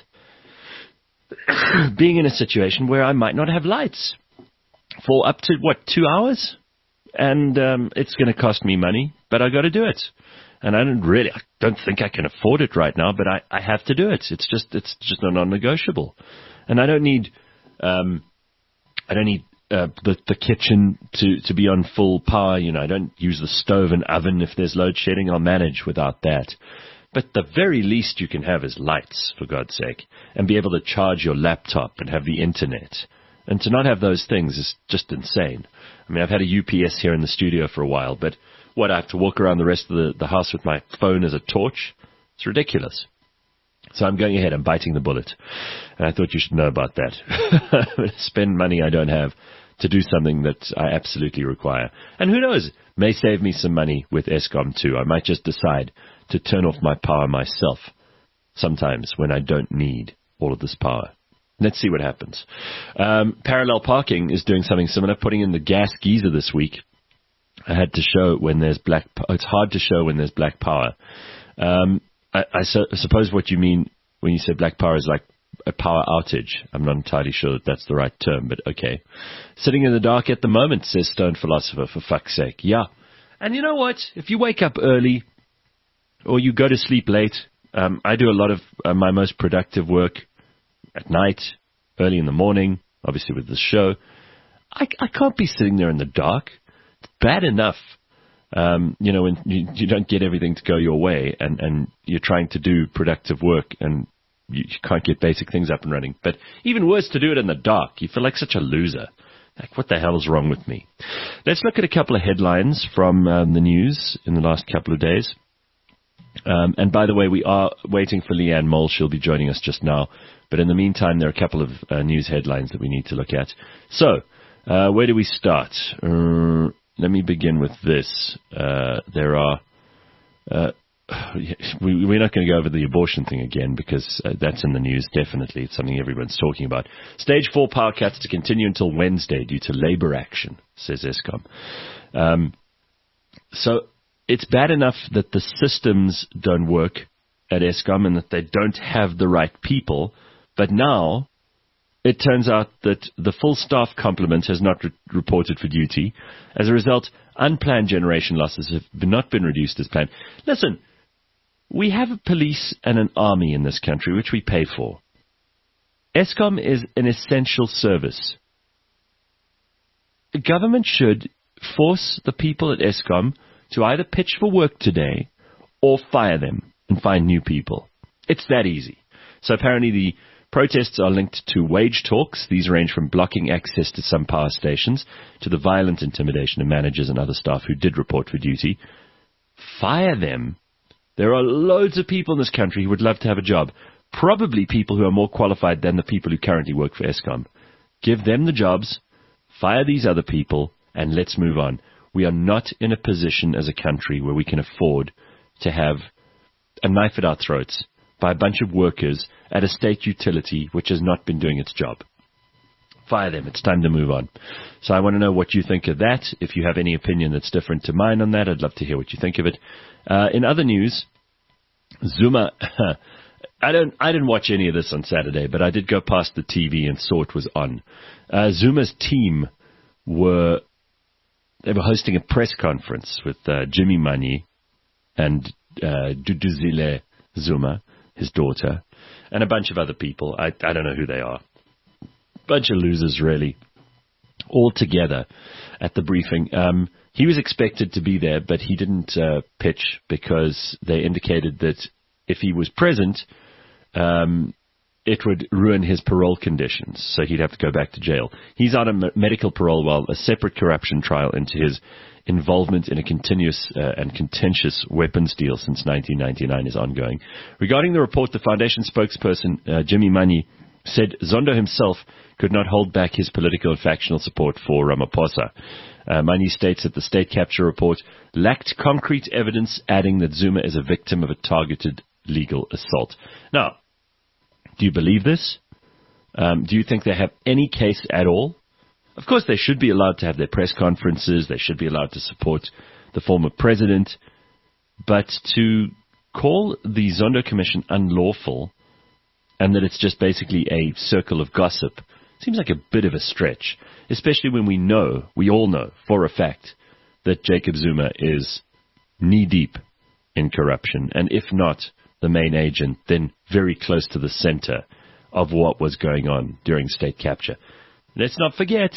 being in a situation where I might not have lights for up to, what, two hours? And um, it's going to cost me money, but I got to do it. And I don't really, I don't think I can afford it right now, but I, I have to do it. It's just, it's just a non-negotiable. And I don't need, um, I don't need uh, the the kitchen to, to be on full power. You know, I don't use the stove and oven. If there's load shedding, I'll manage without that. But the very least you can have is lights, for God's sake, and be able to charge your laptop and have the internet. And to not have those things is just insane. I mean, I've had a U P S here in the studio for a while, but what, I have to walk around the rest of the, the house with my phone as a torch? It's ridiculous. So I'm going ahead, I'm biting the bullet. And I thought you should know about that. Spend money I don't have to do something that I absolutely require. And who knows, may save me some money with Eskom too. I might just decide to turn off my power myself sometimes when I don't need all of this power. Let's see what happens. Um, Parallel Parking is doing something similar, putting in the gas geyser this week. I had to show when there's black. It's hard to show when there's black power. Um, I, I su- suppose what you mean when you say black power is like a power outage. I'm not entirely sure that that's the right term, but okay. Sitting in the dark at the moment, says Stone Philosopher, for fuck's sake. Yeah. And you know what? If you wake up early or you go to sleep late, um, I do a lot of uh, my most productive work at night, early in the morning, obviously with this show. I, I can't be sitting there in the dark. It's bad enough, um, you know, when you, you don't get everything to go your way and, and you're trying to do productive work and you, you can't get basic things up and running. But even worse, to do it in the dark. You feel like such a loser. Like, what the hell is wrong with me? Let's look at a couple of headlines from um, the news in the last couple of days. Um, and by the way, we are waiting for Leanne Mole. She'll be joining us just now. But in the meantime, there are a couple of uh, news headlines that we need to look at. So, uh, where do we start? Uh, let me begin with this. Uh, there are, uh, we, we're not going to go over the abortion thing again because uh, that's in the news, definitely. It's something everyone's talking about. Stage four power cuts to continue until Wednesday due to labor action, says Eskom. Um, so it's bad enough that the systems don't work at Eskom and that they don't have the right people. But now it turns out that the full staff complement has not re- reported for duty. As a result, unplanned generation losses have not been reduced as planned. Listen, we have a police and an army in this country, which we pay for. Eskom is an essential service. the government should force the people at Eskom to either pitch for work today or fire them and find new people. It's that easy. So apparently the protests are linked to wage talks. These range from blocking access to some power stations to the violent intimidation of managers and other staff who did report for duty. Fire them. There are loads of people in this country who would love to have a job. Probably people who are more qualified than the people who currently work for Eskom. Give them the jobs, fire these other people, and let's move on. We are not in a position as a country where we can afford to have a knife at our throats by a bunch of workers at a state utility which has not been doing its job. Fire them. It's time to move on. So I want to know what you think of that. If you have any opinion that's different to mine on that, I'd love to hear what you think of it. Uh, in other news, Zuma, I don't, I didn't watch any of this on Saturday, but I did go past the T V and saw it was on. Uh, Zuma's team were, they were hosting a press conference with uh, Jimmy Manyi and uh, Duduzile Zuma, his daughter, and a bunch of other people. I, I don't know who they are. Bunch of losers, really, all together at the briefing. Um, he was expected to be there, but he didn't uh, pitch because they indicated that if he was present, um, it would ruin his parole conditions, so he'd have to go back to jail. He's on a m- medical parole while a separate corruption trial into his involvement in a continuous uh, and contentious weapons deal since nineteen ninety-nine is ongoing. Regarding the report, the foundation spokesperson, uh, Jimmy Manyi, said Zondo himself could not hold back his political and factional support for Ramaphosa. Uh, Manyi states that the state capture report lacked concrete evidence, adding that Zuma is a victim of a targeted legal assault. Now, do you believe this? Um, do you think they have any case at all? Of course, they should be allowed to have their press conferences. They should be allowed to support the former president. But to call the Zondo Commission unlawful and that it's just basically a circle of gossip seems like a bit of a stretch, especially when we know, we all know for a fact, that Jacob Zuma is knee-deep in corruption, and if not the main agent, then very close to the center of what was going on during state capture. Let's not forget,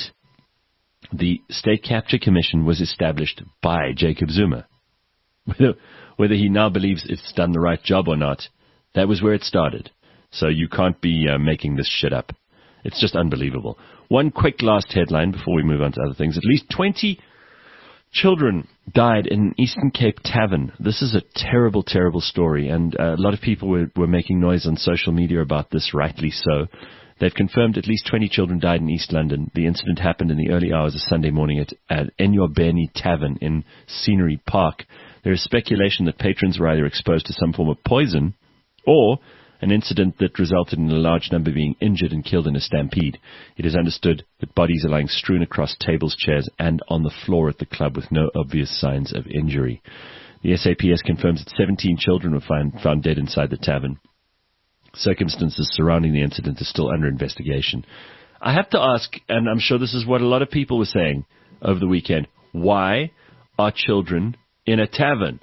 the State Capture Commission was established by Jacob Zuma. Whether, whether he now believes it's done the right job or not, that was where it started. So you can't be uh, making this shit up. It's just unbelievable. One quick last headline before we move on to other things. At least twenty children died in an Eastern Cape tavern. This is a terrible, terrible story, and uh, a lot of people were, were making noise on social media about this, rightly so. They've confirmed at least twenty children died in East London. The incident happened in the early hours of Sunday morning at, at Enyobeni Tavern in Scenery Park. There is speculation that patrons were either exposed to some form of poison or an incident that resulted in a large number being injured and killed in a stampede. It is understood that bodies are lying strewn across tables, chairs, and on the floor at the club with no obvious signs of injury. The S A P S confirms that seventeen children were found, found dead inside the tavern. Circumstances surrounding the incident are still under investigation. I have to ask, and I'm sure this is what a lot of people were saying over the weekend, why are children in a tavern?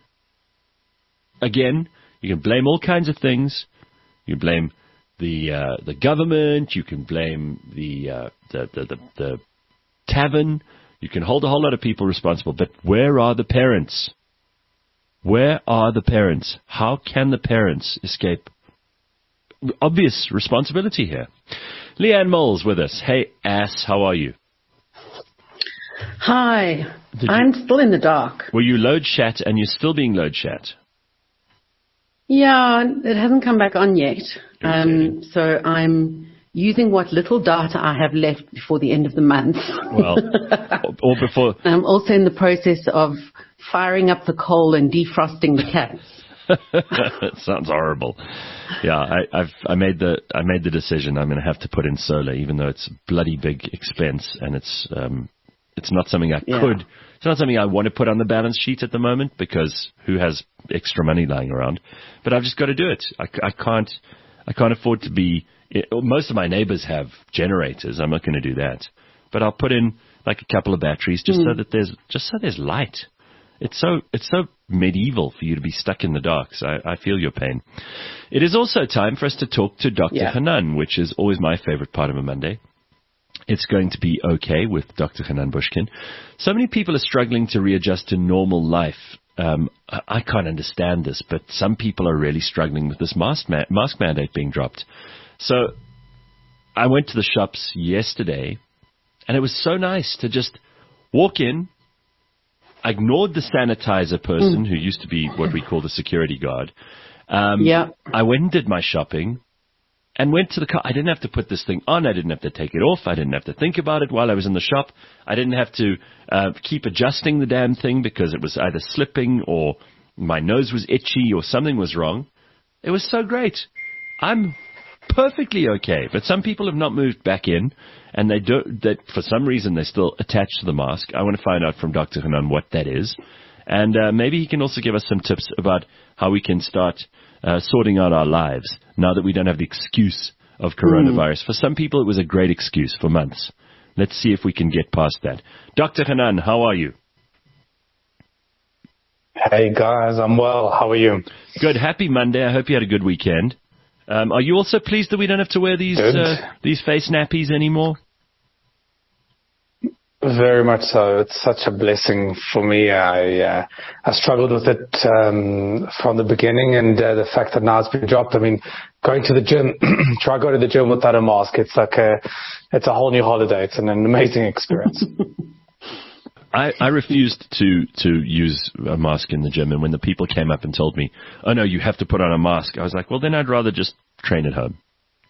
Again, you can blame all kinds of things. You blame the uh, the government. You can blame the, uh, the, the the the tavern. You can hold a whole lot of people responsible. But where are the parents? Where are the parents? How can the parents escape obvious responsibility here? Leanne Moles with us. Hey, ass, how are you? Hi. Did I'm you, still in the dark. Were you load shat and you're still being load shat? Yeah, it hasn't come back on yet. Um, so I'm using what little data I have left before the end of the month. Well, or before. I'm also in the process of firing up the coal and defrosting the cats. Sounds horrible. Yeah, I, I've I made the I made the decision. I'm going to have to put in solar, even though it's a bloody big expense, and it's um it's not something I yeah. could. It's not something I want to put on the balance sheet at the moment because who has extra money lying around? But I've just got to do it. I, I can't. I can't afford to be. It, most of my neighbors have generators. I'm not going to do that. But I'll put in like a couple of batteries just mm. so that there's just so there's light. It's so it's so medieval for you to be stuck in the dark. So I, I feel your pain. It is also time for us to talk to Doctor Yeah. Hanan, which is always my favorite part of a Monday. it's going to be okay with Doctor Hanan Bushkin. So many people are struggling to readjust to normal life. Um, I, I can't understand this, but some people are really struggling with this mask, ma- mask mandate being dropped. So I went to the shops yesterday, and it was so nice to just walk in. I ignored the sanitizer person mm. who used to be what we call the security guard. Um, yeah. I went and did my shopping and went to the car. I didn't have to put this thing on. I didn't have to take it off. I didn't have to think about it while I was in the shop. I didn't have to uh, keep adjusting the damn thing because it was either slipping or my nose was itchy or something was wrong. It was so great. I'm perfectly okay. But some people have not moved back in, and they do that for some reason they're still attached to the mask. I want to find out from Doctor Hanan what that is. And uh, maybe he can also give us some tips about how we can start uh, sorting out our lives now that we don't have the excuse of coronavirus. Mm. For some people, it was a great excuse for months. Let's see if we can get past that. Doctor Hanan, how are you? Hey, guys. I'm well. How are you? Good. Happy Monday. I hope you had a good weekend. Um, are you also pleased that we don't have to wear these uh, these face nappies anymore? Very much so. It's such a blessing for me. I uh, I struggled with it um, from the beginning, and uh, the fact that now it's been dropped. I mean, going to the gym, try go to the gym without a mask. It's like a it's a whole new holiday. It's an, an amazing experience. I, I refused to, to use a mask in the gym, and when the people came up and told me, oh, no, you have to put on a mask, I was like, well, then I'd rather just train at home,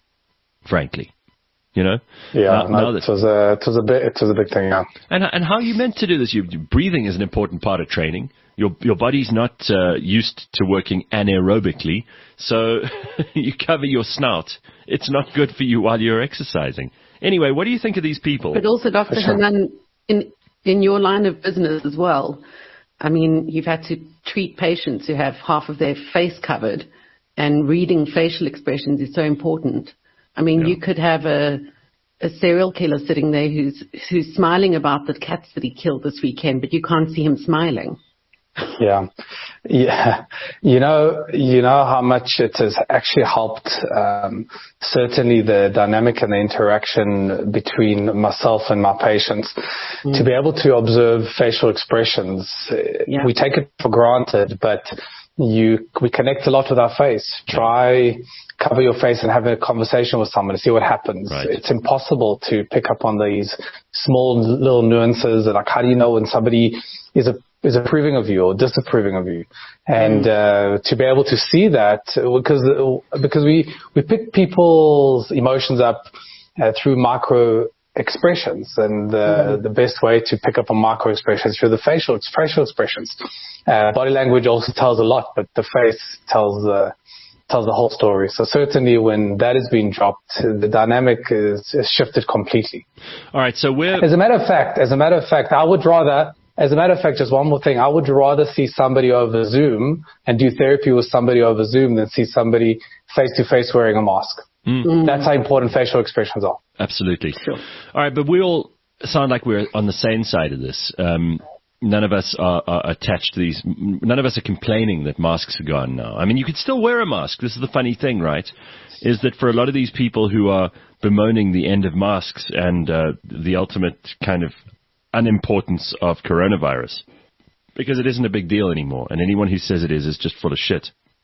frankly. You know? Yeah, now, no, now that, it was a it was a bit it was a big thing. Yeah. And and how are you meant to do this? You, breathing is an important part of training. Your your body's not uh, used to working anaerobically, so you cover your snout. It's not good for you while you're exercising. Anyway, what do you think of these people? But also, Doctor Sure. Hanan, in in your line of business as well, I mean, you've had to treat patients who have half of their face covered, and reading facial expressions is so important. I mean, yeah. you could have a a serial killer sitting there who's who's smiling about the cats that he killed this weekend, but you can't see him smiling. Yeah, yeah. You know, you know how much it has actually helped. Um, certainly, the dynamic and the interaction between myself and my patients mm. to be able to observe facial expressions. Yeah. We take it for granted, but you we connect a lot with our face. Try cover your face and have a conversation with someone to see what happens. Right. It's impossible to pick up on these small little nuances. Like, how do you know when somebody is a is approving of you or disapproving of you? And uh, to be able to see that, because because we, we pick people's emotions up uh, through micro expressions, and uh, mm. the best way to pick up on micro expressions through the facial facial expressions. Uh, body language also tells a lot, but the face tells uh, tells the whole story. So certainly when that is being dropped, the dynamic is, is shifted completely. All right, so we're... As a matter of fact, as a matter of fact, I would rather... As a matter of fact, just one more thing. I would rather see somebody over Zoom and do therapy with somebody over Zoom than see somebody face-to-face wearing a mask. Mm. That's how important facial expressions are. Absolutely. Sure. All right, but we all sound like we're on the same side of this. Um, none of us are, are attached to these. None of us are complaining that masks are gone now. I mean, you could still wear a mask. This is the funny thing, right? Is that for a lot of these people who are bemoaning the end of masks and uh, the ultimate kind of unimportance of coronavirus, because it isn't a big deal anymore, and anyone who says it is is just full of shit.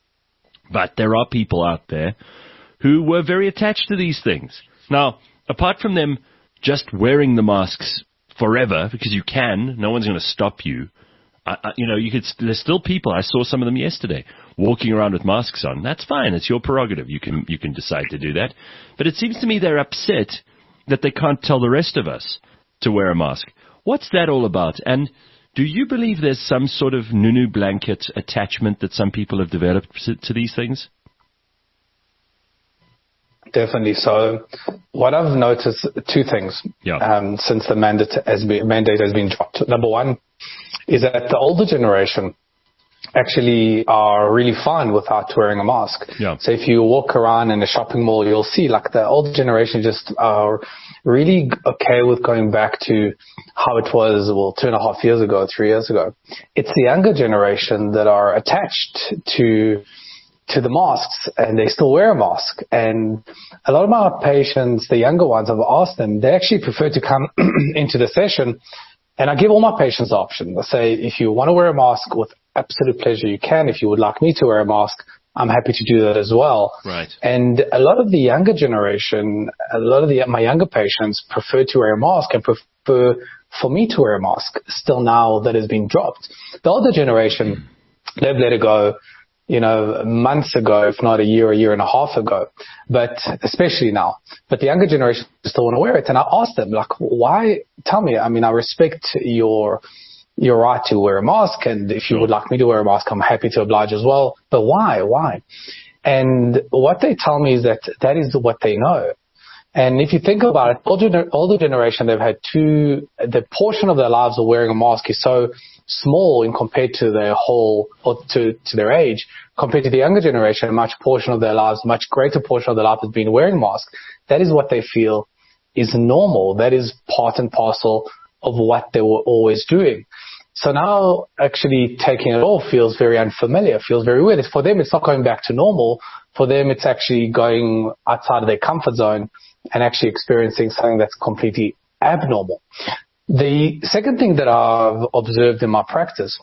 But there are people out there who were very attached to these things. Now, apart from them just wearing the masks forever, because you can, no one's going to stop you. I, I, you know, you could. There's still people. I saw some of them yesterday walking around with masks on. That's fine. It's your prerogative. You can you can decide to do that. But it seems to me they're upset that they can't tell the rest of us to wear a mask. What's that all about? And do you believe there's some sort of Nunu blanket attachment that some people have developed to, to these things? Definitely. So what I've noticed, two things yeah. um, since the mandate has, been, mandate has been dropped. Number one is that the older generation actually are really fine without wearing a mask. Yeah. So if you walk around in a shopping mall, you'll see like the older generation just are really okay with going back to how it was, well, two and a half years ago, three years ago. It's the younger generation that are attached to to the masks, and they still wear a mask. And a lot of my patients, the younger ones, I've asked them, they actually prefer to come into the session, and I give all my patients the option. I say, if you want to wear a mask, with absolute pleasure you can. If you would like me to wear a mask, I'm happy to do that as well. Right. And a lot of the younger generation, a lot of the, my younger patients prefer to wear a mask and prefer for me to wear a mask still now that has been dropped. The older generation, they've let it go, you know, months ago, if not a year, a year and a half ago, but especially now. But the younger generation still want to wear it. And I asked them, like, why? Tell me. I mean, I respect your, your right to wear a mask. And if you would like me to wear a mask, I'm happy to oblige as well. But why? Why? And what they tell me is that that is what they know. And if you think about it, older, older generation, they've had two, the portion of their lives of wearing a mask is so small in compared to their whole, or to, to their age, compared to the younger generation, a much portion of their lives, much greater portion of their life has been wearing masks. That is what they feel is normal. That is part and parcel of what they were always doing. So now actually taking it off feels very unfamiliar, feels very weird. For them, it's not going back to normal. For them, it's actually going outside of their comfort zone and actually experiencing something that's completely abnormal. The second thing that I've observed in my practice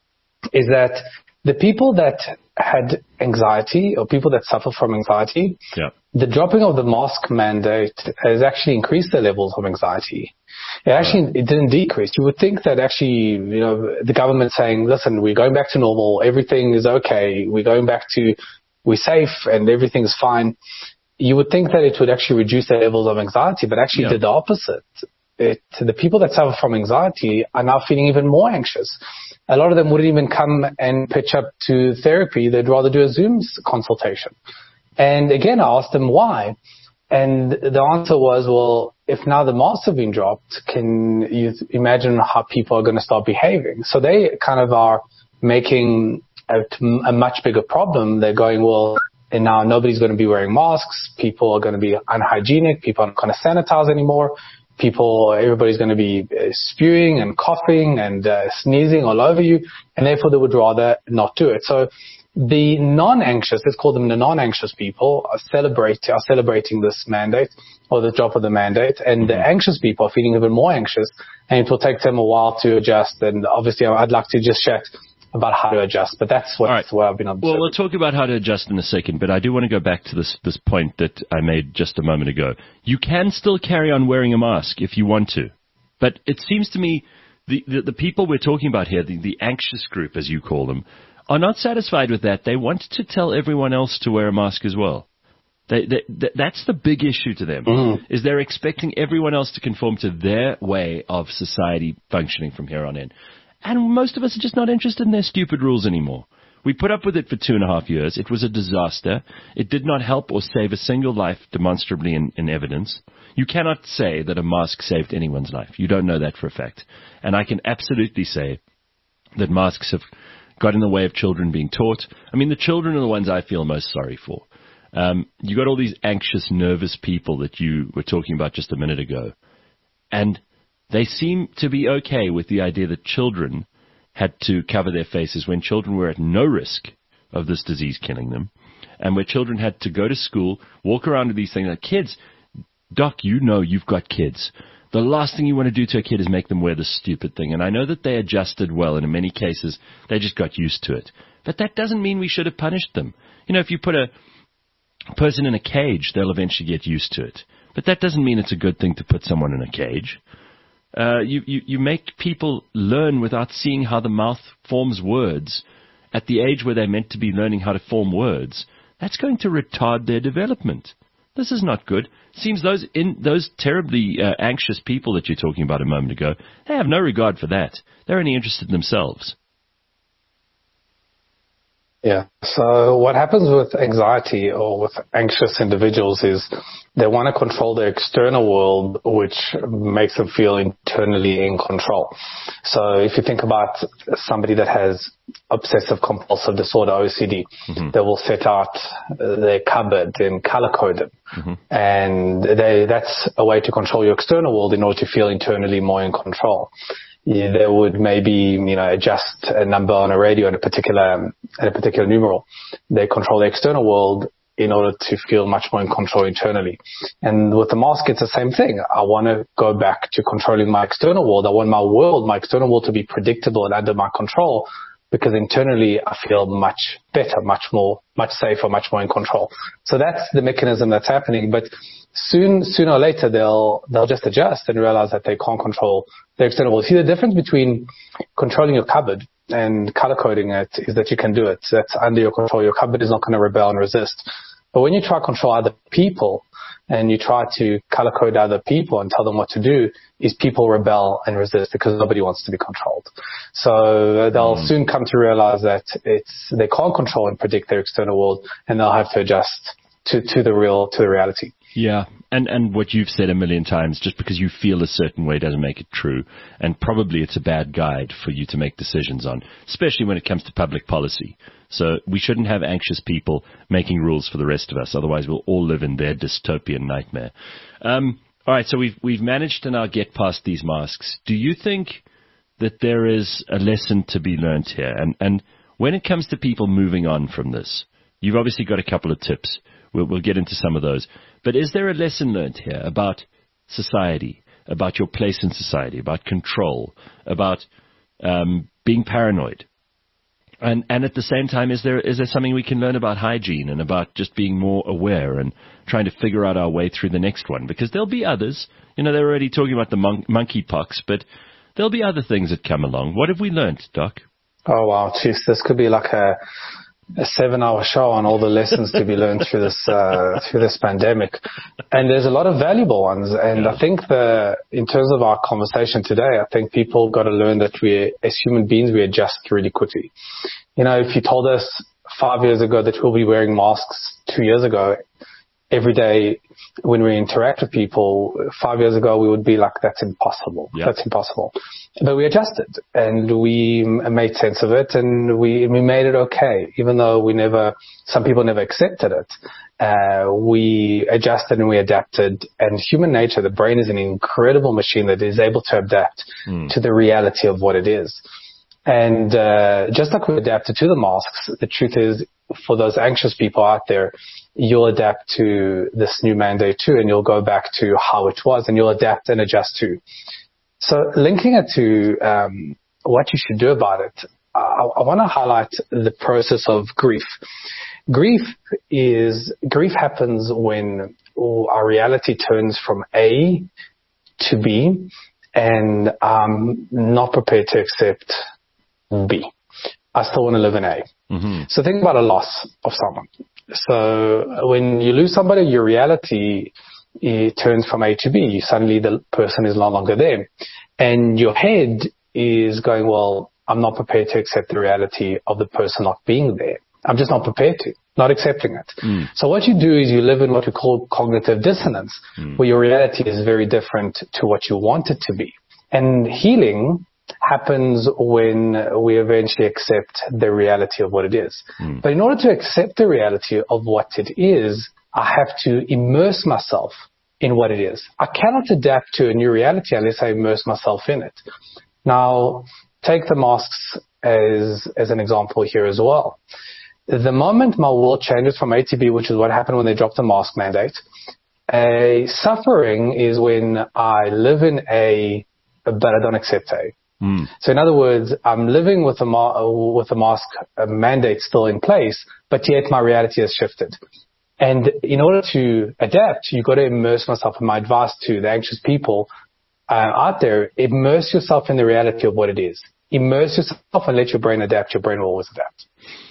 is that the people that had anxiety or people that suffer from anxiety, yeah. the dropping of the mask mandate has actually increased their levels of anxiety. It actually, it didn't decrease. You would think that actually, you know, the government saying, listen, we're going back to normal. Everything is okay. We're going back to, we're safe and everything's fine. You would think that it would actually reduce their levels of anxiety, but actually yeah. did the opposite. It, the people that suffer from anxiety are now feeling even more anxious. A lot of them wouldn't even come and pitch up to therapy. They'd rather do a Zoom consultation. And again, I asked them why. And the answer was, well, if now the masks have been dropped, can you imagine how people are going to start behaving? So they kind of are making a, a much bigger problem. They're going, well, and now nobody's going to be wearing masks. People are going to be unhygienic. People aren't going to sanitize anymore. People, everybody's going to be uh, spewing and coughing and uh, sneezing all over you, and therefore they would rather not do it. So the non-anxious, let's call them the non-anxious people, are, celebrate, are celebrating this mandate or the drop of the mandate, and the anxious people are feeling even more anxious, and it will take them a while to adjust. And obviously, I'd like to just chat about how to adjust, but that's what, right. what I've been observing. Well, we'll talk about how to adjust in a second, but I do want to go back to this, this point that I made just a moment ago. You can still carry on wearing a mask if you want to, but it seems to me the, the, the people we're talking about here, the, the anxious group, as you call them, are not satisfied with that. They want to tell everyone else to wear a mask as well. They, they, th- that's the big issue to them, mm. is they're expecting everyone else to conform to their way of society functioning from here on in. And most of us are just not interested in their stupid rules anymore. We put up with it for two and a half years. It was a disaster. It did not help or save a single life demonstrably in, in evidence. You cannot say that a mask saved anyone's life. You don't know that for a fact. And I can absolutely say that masks have got in the way of children being taught. I mean, the children are the ones I feel most sorry for. Um, you got all these anxious, nervous people that you were talking about just a minute ago. And they seem to be okay with the idea that children had to cover their faces when children were at no risk of this disease killing them, and where children had to go to school, walk around with these things like, kids, Doc, you know you've got kids. The last thing you want to do to a kid is make them wear this stupid thing. And I know that they adjusted well, and in many cases they just got used to it. But that doesn't mean we should have punished them. You know, if you put a person in a cage, they'll eventually get used to it. But that doesn't mean it's a good thing to put someone in a cage. Uh, you, you, you make people learn without seeing how the mouth forms words at the age where they're meant to be learning how to form words. That's going to retard their development. This is not good. Seems those in, those terribly uh, anxious people that you're talking about a moment ago, they have no regard for that. They're only interested in themselves. Yeah. So what happens with anxiety or with anxious individuals is they want to control their external world, which makes them feel internally in control. So if you think about somebody that has obsessive compulsive disorder, O C D, mm-hmm. they will set out their cupboard and color code it. Mm-hmm. And they, that's a way to control your external world in order to feel internally more in control. yeah, they would maybe, you know, adjust a number on a radio at a particular, at a particular numeral. They control the external world in order to feel much more in control internally. And with the mask, it's the same thing. I want to go back to controlling my external world. I want my world, my external world to be predictable and under my control, because internally I feel much better, much more, much safer, much more in control. So that's the mechanism that's happening. But soon, sooner or later, they'll, they'll just adjust and realize that they can't control their external world. See, the difference between controlling your cupboard and color coding it is that you can do it. That's under your control. Your cupboard is not going to rebel and resist. But when you try to control other people and you try to color code other people and tell them what to do, is people rebel and resist because nobody wants to be controlled. So they'll mm. soon come to realize that it's, they can't control and predict their external world, and they'll have to adjust to, to the real, to the reality. Yeah. And, and what you've said a million times, just because you feel a certain way doesn't make it true. And probably it's a bad guide for you to make decisions on, especially when it comes to public policy. So we shouldn't have anxious people making rules for the rest of us. Otherwise, we'll all live in their dystopian nightmare. Um, all right. So we've, we've managed to now get past these masks. Do you think that there is a lesson to be learned here? And, and when it comes to people moving on from this, you've obviously got a couple of tips. We'll, we'll get into some of those. But is there a lesson learned here about society, about your place in society, about control, about um, being paranoid? And, and at the same time, is there is there something we can learn about hygiene and about just being more aware and trying to figure out our way through the next one? Because there'll be others. You know, they're already talking about the mon- monkeypox, but there'll be other things that come along. What have we learned, Doc? Oh, wow. Jeez, this could be like a... a seven-hour show on all the lessons to be learned through this uh, through this pandemic, and there's a lot of valuable ones. And I think the in terms of our conversation today, I think people got to learn that we, as human beings, we adjust really quickly. You know, if you told us five years ago that we'll be wearing masks two years ago every day when we interact with people, five years ago we would be like, that's impossible. Yep. That's impossible. But we adjusted and we made sense of it, and we we made it okay, even though we never, some people never accepted it. Uh, we adjusted and we adapted, and human nature, the brain is an incredible machine that is able to adapt mm. to the reality of what it is. And uh, just like we adapted to the masks, the truth is, for those anxious people out there, you'll adapt to this new mandate too, and you'll go back to how it was, and you'll adapt and adjust too. So linking it to um, what you should do about it, I, I want to highlight the process of grief. Grief is grief happens when our reality turns from A to B, and I'm not prepared to accept B. I still want to live in A. Mm-hmm. So think about a loss of someone. So when you lose somebody, your reality it turns from A to B. Suddenly the person is no longer there. And your head is going, well, I'm not prepared to accept the reality of the person not being there. I'm just not prepared to, not accepting it. Mm. So what you do is you live in what we call cognitive dissonance, mm. where your reality is very different to what you want it to be. And healing happens when we eventually accept the reality of what it is. Mm. But in order to accept the reality of what it is, I have to immerse myself in what it is. I cannot adapt to a new reality unless I immerse myself in it. Now, take the masks as, as an example here as well. The moment my world changes from A to B, which is what happened when they dropped the mask mandate, a suffering is when I live in A, but I don't accept A. Mm. So in other words, I'm living with the ma- with the mask mandate still in place, but yet my reality has shifted. And in order to adapt, you've got to immerse myself. And my advice to the anxious people uh, out there, immerse yourself in the reality of what it is. Immerse yourself and let your brain adapt. Your brain will always adapt.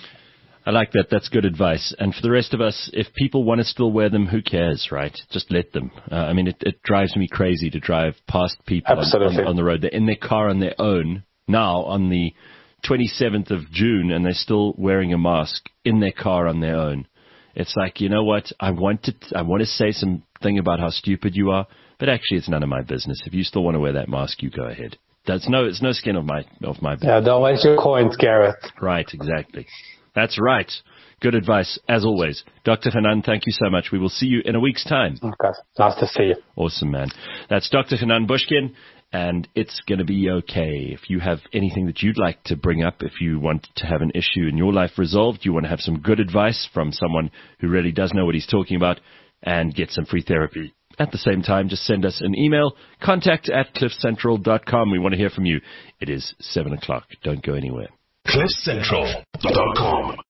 I like that. That's good advice. And for the rest of us, if people want to still wear them, who cares, right? Just let them. Uh, I mean, it, it drives me crazy to drive past people on, on, on the road. They're in their car on their own now on the twenty-seventh of June, and they're still wearing a mask in their car on their own. It's like, you know what? I want to, I want to say something about how stupid you are, but actually it's none of my business. If you still want to wear that mask, you go ahead. That's no, it's no skin of my, of my back. Yeah, don't waste your coins, Gareth. Right, exactly. That's right. Good advice, as always. Doctor Hanan, thank you so much. We will see you in a week's time. Okay. Nice to see you. Awesome, man. That's Doctor Hanan Bushkin, and it's going to be okay. If you have anything that you'd like to bring up, if you want to have an issue in your life resolved, you want to have some good advice from someone who really does know what he's talking about, and get some free therapy. At the same time, just send us an email, contact at cliff central dot com. We want to hear from you. It is seven o'clock. Don't go anywhere. cliff central dot com